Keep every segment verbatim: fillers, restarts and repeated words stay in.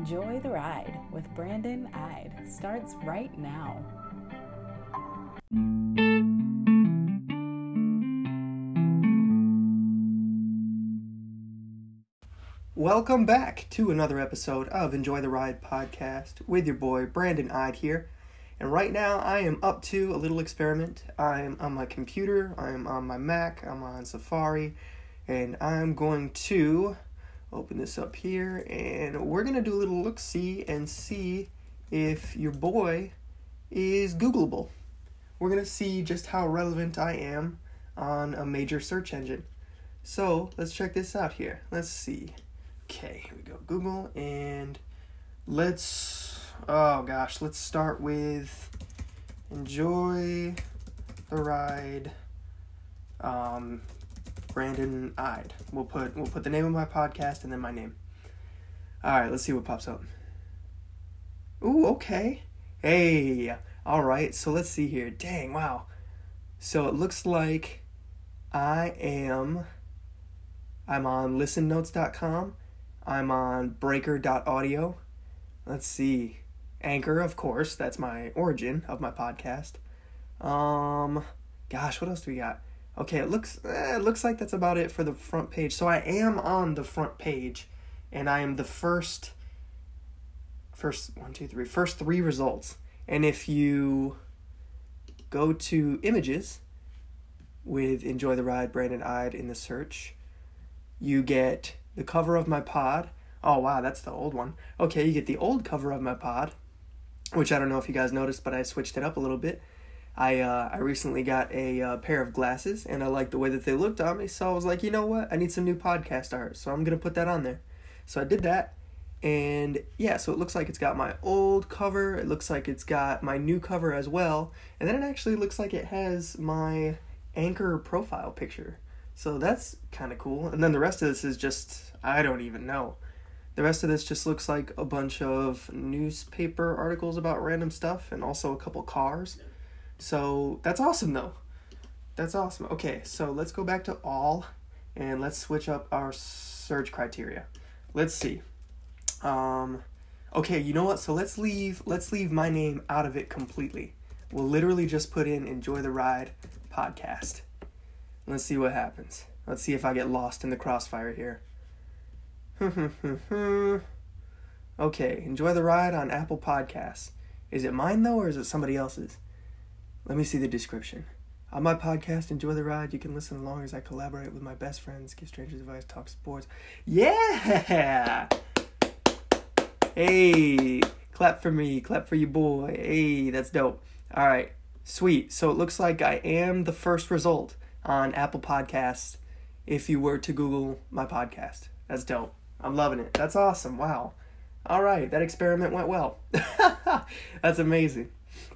Enjoy the Ride with Brandon Ide starts right now. Welcome back to another episode of Enjoy the Ride podcast with your boy Brandon Ide here. And right now I am up to a little experiment. I'm on my computer, I'm on my Mac, I'm on Safari, and I'm going to open this up here and we're going to do a little look-see and see if your boy is Googleable. We're going to see just how relevant I am on a major search engine. So let's check this out here. Let's see. Okay, here we go. Google, and let's, oh gosh, let's start with Enjoy the Ride, um, Brandon Ide. We'll put, we'll put the name of my podcast and then my name. Alright, let's see what pops up. Ooh, okay. Hey, alright, so let's see here. Dang, wow. So it looks like I am, I'm on listen notes dot com. I'm on breaker dot audio. Let's see. Anchor, of course. That's my origin of my podcast. Um, gosh, what else do we got? Okay, it looks eh, it looks like that's about it for the front page. So I am on the front page, and I am the first, first one, two, three, first three results. And if you go to images with Enjoy the Ride, Brandon Ide in the search, you get the cover of my pod. Oh, wow, that's the old one. Okay, you get the old cover of my pod, which I don't know if you guys noticed, but I switched it up a little bit. I uh, I recently got a uh, pair of glasses, and I liked the way that they looked on me, so I was like, you know what? I need some new podcast art, so I'm going to put that on there. So I did that, and yeah, so it looks like it's got my old cover. It looks like it's got my new cover as well, and then it actually looks like it has my Anchor profile picture. So that's kind of cool. And then the rest of this is just, I don't even know. The rest of this just looks like a bunch of newspaper articles about random stuff and also a couple cars. So that's awesome though. That's awesome. Okay, so let's go back to all and let's switch up our search criteria. Let's see. Um, okay, you know what? So let's leave, let's leave my name out of it completely. We'll literally just put in Enjoy the Ride podcast. Let's see what happens. Let's see if I get lost in the crossfire here. Okay, Enjoy the Ride on Apple Podcasts. Is it mine though, or is it somebody else's? Let me see the description. On my podcast, Enjoy the Ride, you can listen along as I collaborate with my best friends, give strangers advice, talk sports. Yeah! Hey, clap for me, clap for your boy. Hey, that's dope. All right, sweet. So it looks like I am the first result on Apple Podcasts if you were to Google my podcast. That's dope. I'm loving it. That's awesome. Wow. All right, that experiment went well. That's amazing.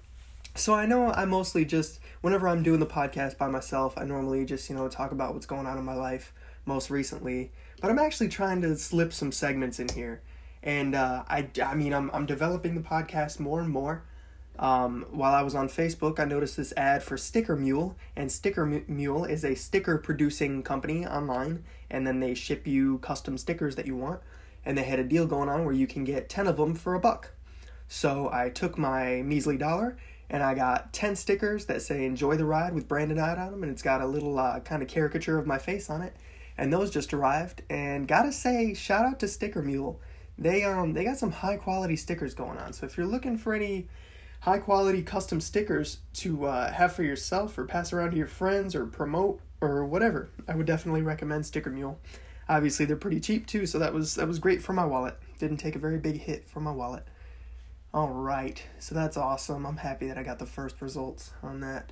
So I know I mostly just, whenever I'm doing the podcast by myself, I normally just, you know, talk about what's going on in my life most recently. But I'm actually trying to slip some segments in here. And uh, I, I mean, I'm I'm developing the podcast more and more. Um, while I was on Facebook, I noticed this ad for Sticker Mule, and Sticker Mule is a sticker producing company online, and then they ship you custom stickers that you want, and they had a deal going on where you can get ten of them for a buck. So I took my measly dollar, and I got ten stickers that say Enjoy the Ride with Brandon Ide on them, and it's got a little uh, kind of caricature of my face on it, and those just arrived, and gotta say, shout out to Sticker Mule. They, um, they got some high quality stickers going on, so if you're looking for any high quality custom stickers to uh, have for yourself or pass around to your friends or promote or whatever, I would definitely recommend Sticker Mule. Obviously they're pretty cheap too, so that was that was great for my wallet. Didn't take a very big hit for my wallet. Alright, so that's awesome. I'm happy that I got the first results on that.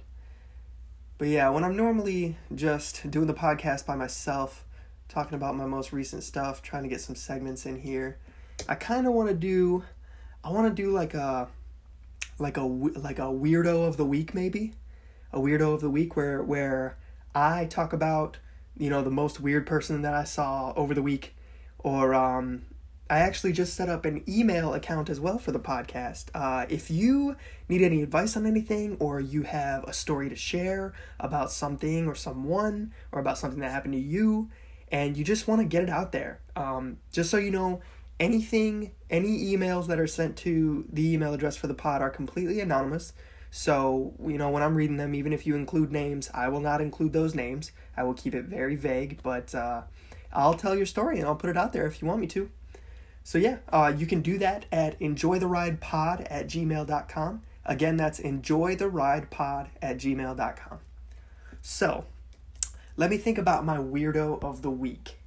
But yeah, when I'm normally just doing the podcast by myself, talking about my most recent stuff, trying to get some segments in here, I kind of want to do, I want to do like a like a like a weirdo of the week, maybe a weirdo of the week where where I talk about, you know, the most weird person that I saw over the week, or um I actually just set up an email account as well for the podcast. Uh, if you need any advice on anything, or you have a story to share about something or someone, or about something that happened to you, and you just want to get it out there, um, just so you know, anything, any emails that are sent to the email address for the pod are completely anonymous. So, you know, when I'm reading them, even if you include names, I will not include those names. I will keep it very vague, but uh, I'll tell your story and I'll put it out there if you want me to. So yeah, uh, you can do that at enjoytheridepod at gmail dot com. Again, that's enjoytheridepod at gmail dot com. So, let me think about my weirdo of the week.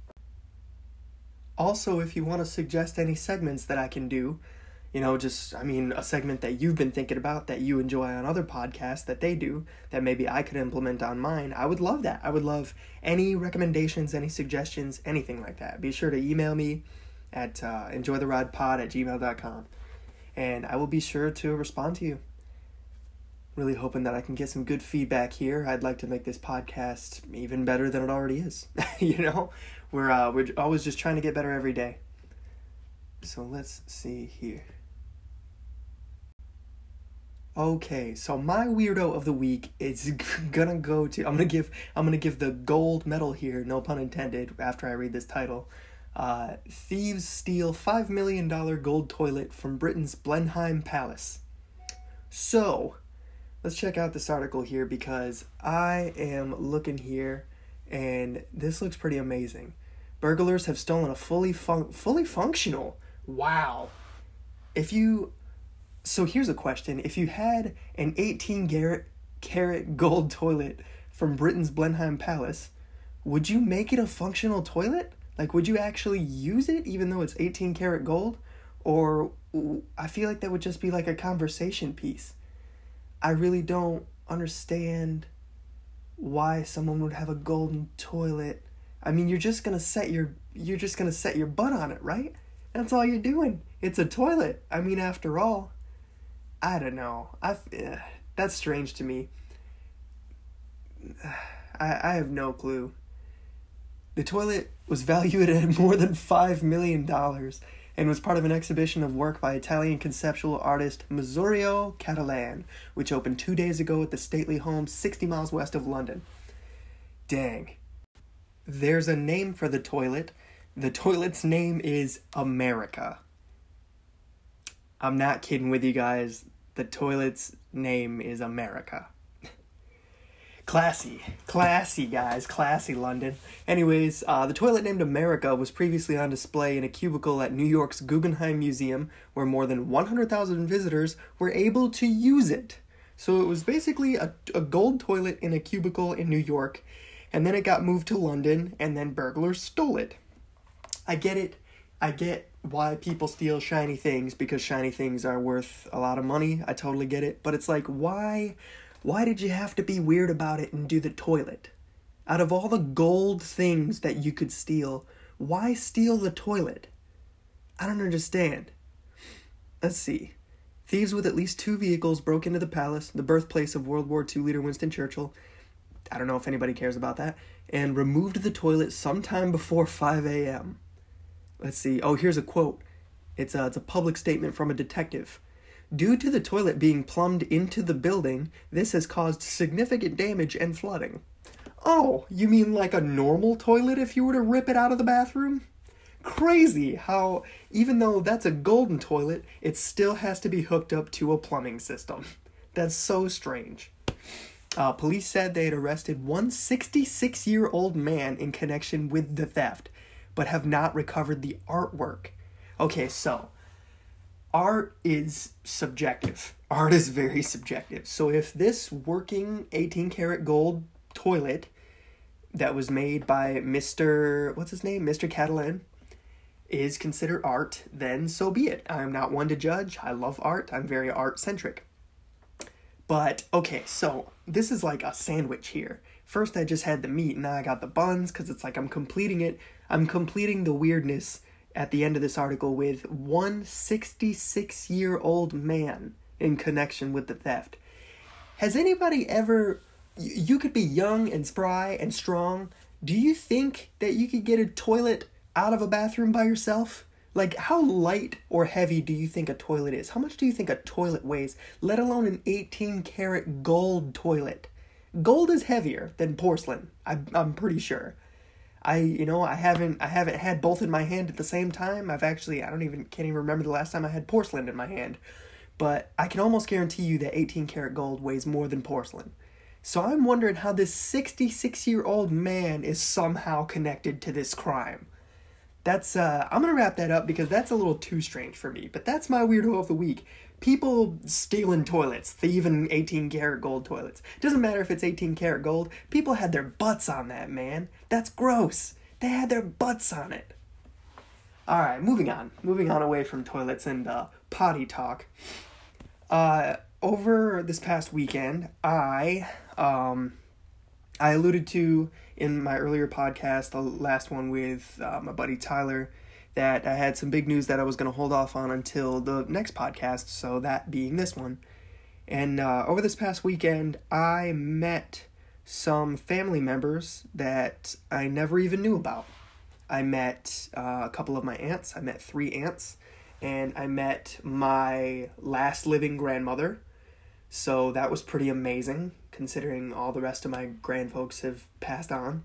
Also, if you want to suggest any segments that I can do, you know, just, I mean, a segment that you've been thinking about that you enjoy on other podcasts that they do, that maybe I could implement on mine, I would love that. I would love any recommendations, any suggestions, anything like that. Be sure to email me at uh, enjoytheridepod at gmail dot com, and I will be sure to respond to you. Really hoping that I can get some good feedback here. I'd like to make this podcast even better than it already is. You know, we're uh, we're always just trying to get better every day. So let's see here. Okay, so my weirdo of the week is gonna go to. I'm gonna give. I'm gonna give the gold medal here. No pun intended. After I read this title. Uh, thieves steal five million dollars gold toilet from Britain's Blenheim Palace. So, let's check out this article here because I am looking here and this looks pretty amazing. Burglars have stolen a fully fun- fully functional. Wow. If you... So here's a question. If you had an eighteen karat gold toilet from Britain's Blenheim Palace, would you make it a functional toilet? Like, would you actually use it even though it's eighteen karat gold? Or I feel like that would just be like a conversation piece. I really don't understand why someone would have a golden toilet. I mean, you're just going to set your you're just going to set your butt on it, right? That's all you're doing. It's a toilet. I mean, after all, I don't know. I uh, that's strange to me. I I have no clue. The toilet was valued at more than five million dollars and was part of an exhibition of work by Italian conceptual artist Maurizio Cattelan, which opened two days ago at the stately home sixty miles west of London. Dang. There's a name for the toilet. The toilet's name is America. I'm not kidding with you guys. The toilet's name is America. Classy. Classy, guys. Classy, London. Anyways, uh, the toilet named America was previously on display in a cubicle at New York's Guggenheim Museum, where more than one hundred thousand visitors were able to use it. So it was basically a, a gold toilet in a cubicle in New York, and then it got moved to London, and then burglars stole it. I get it. I get why people steal shiny things, because shiny things are worth a lot of money. I totally get it. But it's like, why... Why did you have to be weird about it and do the toilet? Out of all the gold things that you could steal, why steal the toilet? I don't understand. Let's see. Thieves with at least two vehicles broke into the palace, the birthplace of World War Two leader Winston Churchill. I don't know if anybody cares about that. And removed the toilet sometime before five a.m. Let's see. Oh, here's a quote. It's a, it's a public statement from a detective. Due to the toilet being plumbed into the building, this has caused significant damage and flooding. Oh, you mean like a normal toilet if you were to rip it out of the bathroom? Crazy how, even though that's a golden toilet, it still has to be hooked up to a plumbing system. That's so strange. Uh, police said they had arrested one sixty-six-year-old man in connection with the theft, but have not recovered the artwork. Okay, so... Art is subjective. Art is very subjective. So if this working eighteen karat gold toilet that was made by Mister what's his name? Mister Cattelan is considered art, then so be it. I'm not one to judge. I love art. I'm very art-centric. But, okay, so this is like a sandwich here. First I just had the meat, now I got the buns, because it's like I'm completing it. I'm completing the weirdness at the end of this article with one sixty-six-year-old man in connection with the theft. Has anybody ever... You could be young and spry and strong. Do you think that you could get a toilet out of a bathroom by yourself? Like, how light or heavy do you think a toilet is? How much do you think a toilet weighs? Let alone an eighteen karat gold toilet. Gold is heavier than porcelain, I, I'm pretty sure. I, you know, I haven't, I haven't had both in my hand at the same time. I've actually, I don't even, can't even remember the last time I had porcelain in my hand. But I can almost guarantee you that eighteen karat gold weighs more than porcelain. So I'm wondering how this sixty-six-year-old man is somehow connected to this crime. That's, uh, I'm gonna wrap that up because that's a little too strange for me. But that's my weirdo of the week. People stealing toilets, thieving eighteen karat gold toilets. Doesn't matter if it's eighteen karat gold. People had their butts on that, man. That's gross. They had their butts on it. Alright, moving on. Moving on away from toilets and uh, potty talk. Uh, over this past weekend, I, um, I alluded to in my earlier podcast, the last one with uh, my buddy Tyler, that I had some big news that I was going to hold off on until the next podcast, so that being this one. And uh, over this past weekend, I met some family members that I never even knew about. I met uh, a couple of my aunts. I met three aunts. And I met my last living grandmother. So that was pretty amazing, considering all the rest of my grandfolks have passed on.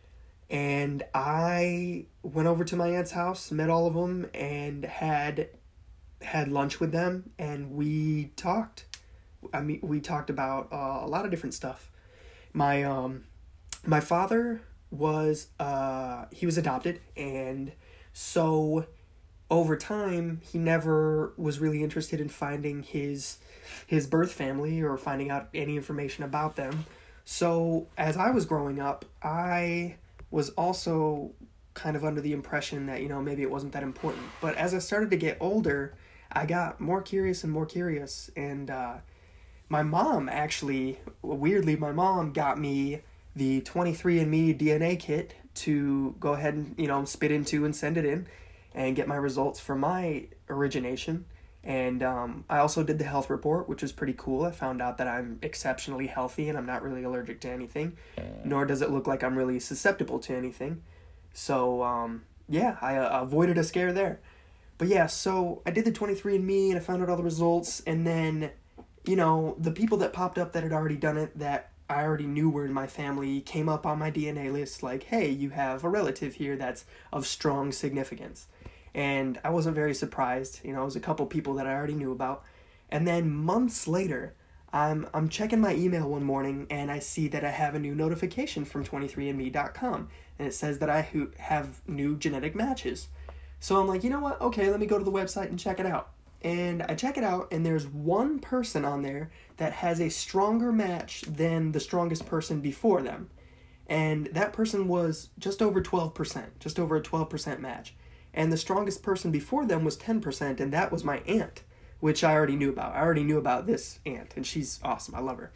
And I went over to my aunt's house, met all of them, and had had lunch with them, and we talked. I mean, we talked about uh, a lot of different stuff. My um, my father was uh, he was adopted, and so over time he never was really interested in finding his his birth family or finding out any information about them. So as I was growing up, I was also kind of under the impression that, you know, maybe it wasn't that important. But as I started to get older, I got more curious and more curious. And uh, my mom actually, weirdly, my mom got me the twenty-three and me D N A kit to go ahead and, you know, spit into and send it in and get my results for my origination. And um, I also did the health report, which was pretty cool. I found out that I'm exceptionally healthy and I'm not really allergic to anything, nor does it look like I'm really susceptible to anything. So, um, yeah, I uh, avoided a scare there. But yeah, so I did the twenty-three and me and I found out all the results. And then, you know, the people that popped up that had already done it, that I already knew were in my family, came up on my D N A list like, hey, you have a relative here that's of strong significance. And I wasn't very surprised. You know, it was a couple people that I already knew about. And then months later, I'm I'm checking my email one morning and I see that I have a new notification from twenty-three and me dot com. And it says that I ho- have new genetic matches. So I'm like, you know what? Okay, let me go to the website and check it out. And I check it out and there's one person on there that has a stronger match than the strongest person before them. And that person was just over twelve percent, just over a twelve percent match. And the strongest person before them was ten percent, and that was my aunt, which I already knew about. I already knew about this aunt, and she's awesome. I love her.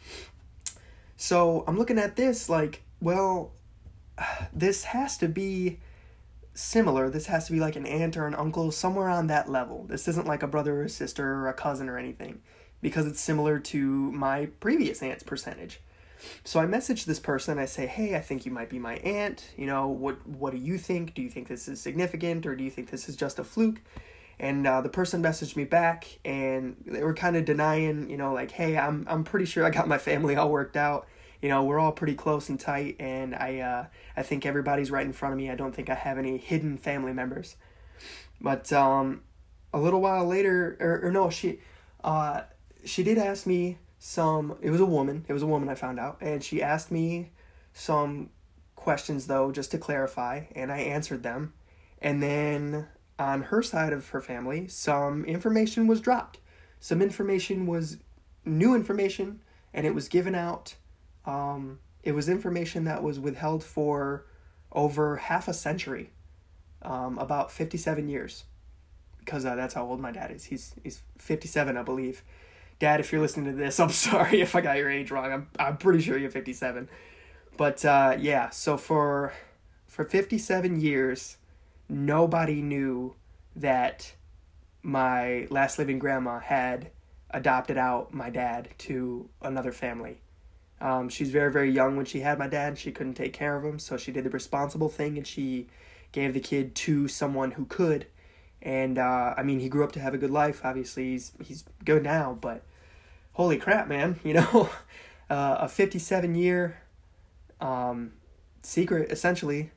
So I'm looking at this like, well, this has to be similar. This has to be like an aunt or an uncle, somewhere on that level. This isn't like a brother or a sister or a cousin or anything, because it's similar to my previous aunt's percentage. So I message this person, I say, hey, I think you might be my aunt, you know, what what do you think? Do you think this is significant, or do you think this is just a fluke? And uh, the person messaged me back, and they were kind of denying, you know, like, hey, I'm I'm pretty sure I got my family all worked out, you know, we're all pretty close and tight, and I, uh, I think everybody's right in front of me, I don't think I have any hidden family members. But um, a little while later, or, or no, she, uh, she did ask me, Some, it was a woman, it was a woman I found out, and she asked me some questions though, just to clarify, and I answered them, and then on her side of her family, some information was dropped, some information was new information, and it was given out, um, it was information that was withheld for over half a century, um, about fifty-seven years, because uh, that's how old my dad is, he's, he's fifty-seven, I believe. Dad, if you're listening to this, I'm sorry if I got your age wrong. I'm I'm pretty sure you're fifty-seven. But uh, yeah, so for for fifty-seven years, nobody knew that my last living grandma had adopted out my dad to another family. Um, she's very, very young when she had my dad. She couldn't take care of him, so she did the responsible thing, and she gave the kid to someone who could. And, uh, I mean, he grew up to have a good life. Obviously, he's he's good now, but holy crap, man, you know, uh, a fifty-seven-year um, secret, essentially,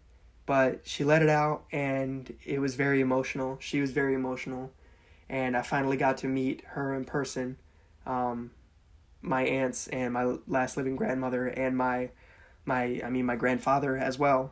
but she let it out, and it was very emotional. She was very emotional, and I finally got to meet her in person, um, my aunts and my last living grandmother and my, my I mean, my grandfather as well.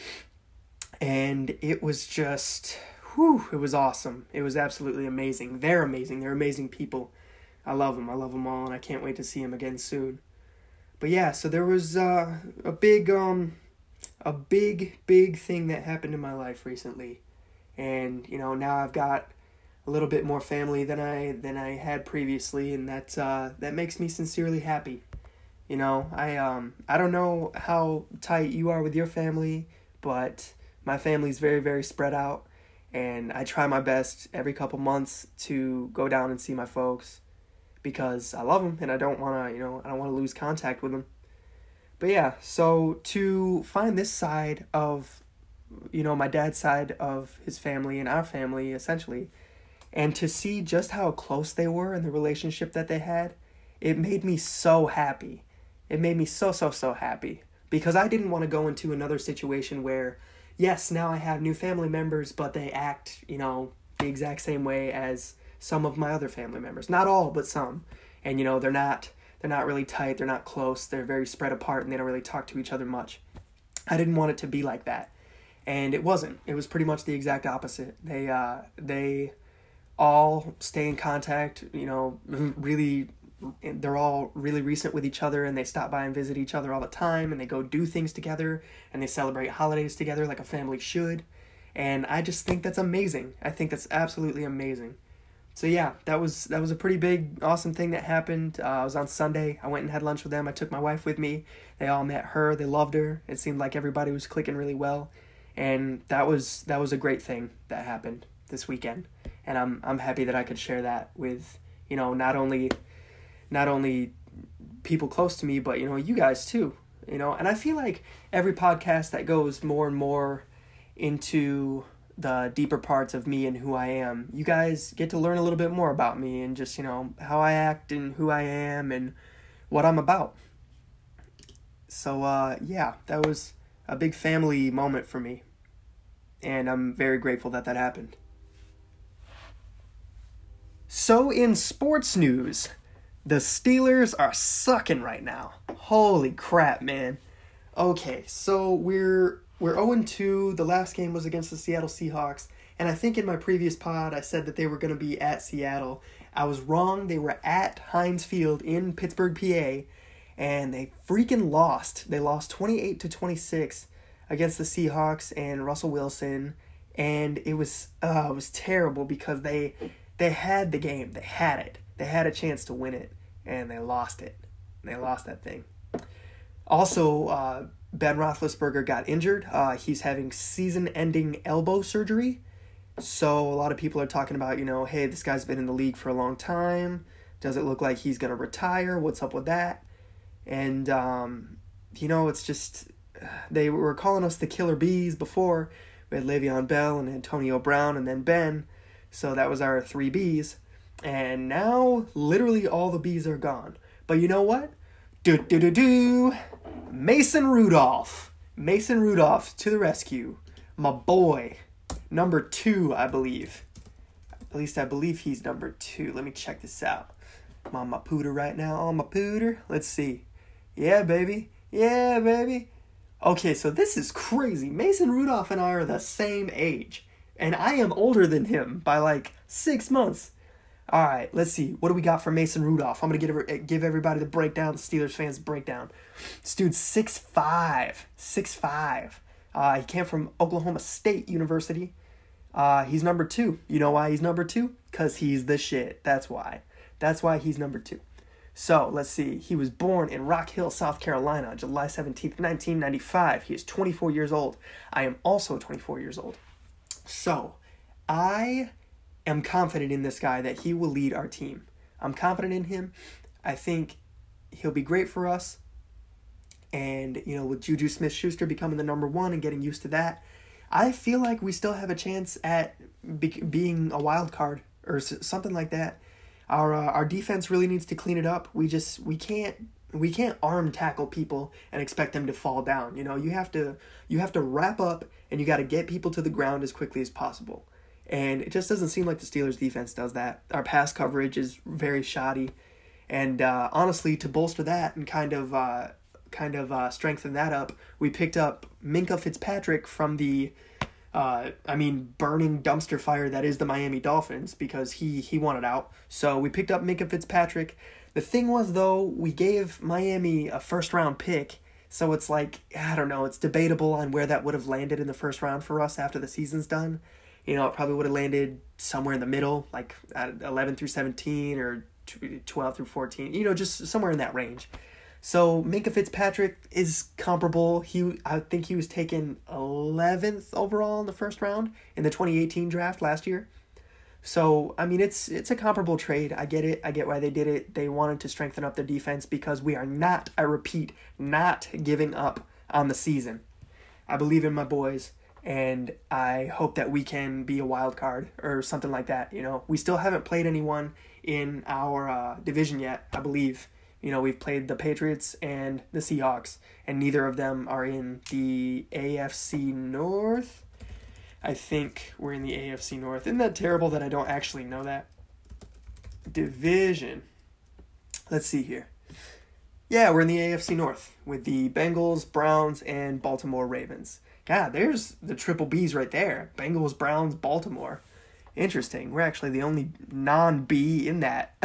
And it was just, whew, it was awesome. It was absolutely amazing. They're amazing. They're amazing people. I love them. I love them all, and I can't wait to see them again soon. But yeah, so there was uh, a big, um, a big, big thing that happened in my life recently. And, you know, now I've got a little bit more family than I than I had previously, and that uh, that makes me sincerely happy. You know, I um I don't know how tight you are with your family, but my family's very, very spread out, and I try my best every couple months to go down and see my folks because I love them and I don't want to, you know, I don't want to lose contact with them. But yeah, so to find this side of, you know, my dad's side of his family and our family, essentially, and to see just how close they were and the relationship that they had, it made me so happy. It made me so, so, so happy because I didn't want to go into another situation where, yes, now I have new family members, but they act, you know, the exact same way as some of my other family members. Not all, but some. And, you know, they're not they're not really tight, they're not close, they're very spread apart, and they don't really talk to each other much. I didn't want it to be like that. And it wasn't. It was pretty much the exact opposite. They uh they all stay in contact, you know, really, they're all really recent with each other, and they stop by and visit each other all the time, and they go do things together, and they celebrate holidays together like a family should. And I just think that's amazing. I think that's absolutely amazing. So yeah, that was that was a pretty big, awesome thing that happened. Uh, I was on Sunday. I went and had lunch with them. I took my wife with me. They all met her. They loved her. It seemed like everybody was clicking really well, and that was that was a great thing that happened this weekend. And I'm I'm happy that I could share that with, you know, not only not only people close to me, but, you know, you guys too. You know, and I feel like every podcast that goes more and more into the deeper parts of me and who I am, you guys get to learn a little bit more about me and just, you know, how I act and who I am and what I'm about. So, uh, yeah, that was a big family moment for me. And I'm very grateful that that happened. So, in sports news, the Steelers are sucking right now. Holy crap, man. Okay, so we're we're oh and two. The last game was against the Seattle Seahawks. And I think in my previous pod, I said that they were going to be at Seattle. I was wrong. They were at Heinz Field in Pittsburgh, P A. And they freaking lost. They lost twenty-eight to twenty-six against the Seahawks and Russell Wilson. And it was uh, it was terrible because they they had the game. They had it. They had a chance to win it. And they lost it. They lost that thing. Also, uh, Ben Roethlisberger got injured. Uh, he's having season-ending elbow surgery. So a lot of people are talking about, you know, hey, this guy's been in the league for a long time. Does it look like he's going to retire? What's up with that? And, um, you know, it's just, they were calling us the Killer Bees before. We had Le'Veon Bell and Antonio Brown and then Ben. So that was our three Bs. And now, literally all the Bs are gone. But you know what? Do-do-do-do! Mason Rudolph. Mason Rudolph to the rescue. My boy. Number two, I believe. At least I believe he's number two. Let me check this out. I'm on my pooter right now. On my pooter. Let's see. Yeah, baby. Yeah, baby. Okay, so this is crazy. Mason Rudolph and I are the same age. And I am older than him by like six months. All right, let's see. What do we got for Mason Rudolph? I'm going to give everybody the breakdown, the Steelers fans breakdown. This dude's six five. six five. Uh, he came from Oklahoma State University. Uh, he's number two. You know why he's number two? Because he's the shit. That's why. That's why he's number two. So, let's see. He was born in Rock Hill, South Carolina, July seventeenth, nineteen ninety-five. He is twenty-four years old. I am also twenty-four years old. So, I am confident in this guy that he will lead our team. I'm confident in him. I think he'll be great for us. And, you know, with Juju Smith-Schuster becoming the number one and getting used to that, I feel like we still have a chance at be- being a wild card or s- something like that. Our uh, our defense really needs to clean it up. We just we can't we can't arm tackle people and expect them to fall down. You know, you have to you have to wrap up and you got to get people to the ground as quickly as possible. And it just doesn't seem like the Steelers defense does that. Our pass coverage is very shoddy. And uh, honestly, to bolster that and kind of uh, kind of uh, strengthen that up, we picked up Minkah Fitzpatrick from the uh, I mean, burning dumpster fire that is the Miami Dolphins, because he, he wanted out. So we picked up Minkah Fitzpatrick. The thing was, though, we gave Miami a first-round pick, so it's like, I don't know, it's debatable on where that would have landed in the first round for us after the season's done. You know, it probably would have landed somewhere in the middle, like at eleven through seventeen or twelve through fourteen, you know, just somewhere in that range. So Minkah Fitzpatrick is comparable. He, I think he was taken eleventh overall in the first round in the twenty eighteen draft last year. So, I mean, it's it's a comparable trade. I get it. I get why they did it. They wanted to strengthen up their defense because we are not, I repeat, not giving up on the season. I believe in my boys, and I hope that we can be a wild card or something like that. You know, we still haven't played anyone in our uh, division yet, I believe. You know, we've played the Patriots and the Seahawks, and neither of them are in the A F C North. I think we're in the A F C North. Isn't that terrible that I don't actually know that? Division. Let's see here. Yeah, we're in the A F C North with the Bengals, Browns, and Baltimore Ravens. God, there's the triple B's right there. Bengals, Browns, Baltimore. Interesting. We're actually the only non-B in that.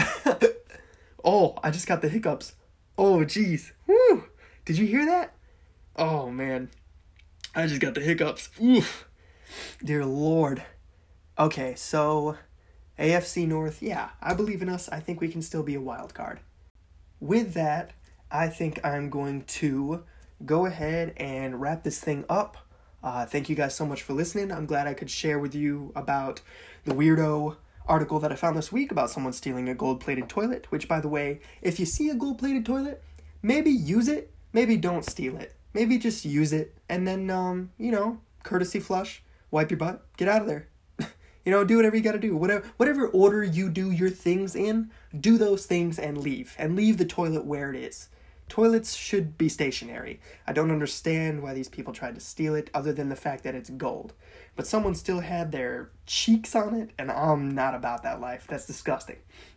Oh, I just got the hiccups. Oh, jeez. Woo! Did you hear that? Oh, man. I just got the hiccups. Oof. Dear Lord. Okay, so A F C North, yeah, I believe in us. I think we can still be a wild card. With that, I think I'm going to go ahead and wrap this thing up. Uh, thank you guys so much for listening. I'm glad I could share with you about the weirdo article that I found this week about someone stealing a gold-plated toilet, which, by the way, if you see a gold-plated toilet, maybe use it, maybe don't steal it. Maybe just use it, and then, um, you know, courtesy flush, wipe your butt, get out of there. You know, do whatever you gotta do. Whatever, whatever order you do your things in, do those things and leave. And leave the toilet where it is. Toilets should be stationary. I don't understand why these people tried to steal it, other than the fact that it's gold. But someone still had their cheeks on it, and I'm not about that life. That's disgusting.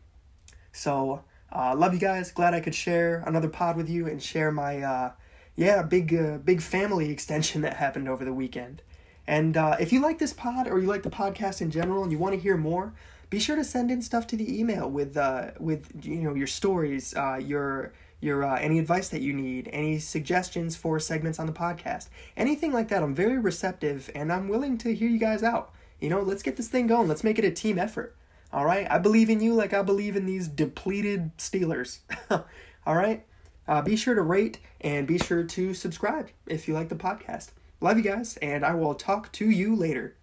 So, uh, love you guys. Glad I could share another pod with you and share my, uh, yeah, big, uh, big family extension that happened over the weekend. And uh, if you like this pod, or you like the podcast in general, and you want to hear more, be sure to send in stuff to the email with, uh, with you know, your stories, uh, your... Your uh, any advice that you need, any suggestions for segments on the podcast, anything like that. I'm very receptive, and I'm willing to hear you guys out. You know, let's get this thing going. Let's make it a team effort. All right? I believe in you like I believe in these depleted Steelers. All right? Uh, be sure to rate and be sure to subscribe if you like the podcast. Love you guys, and I will talk to you later.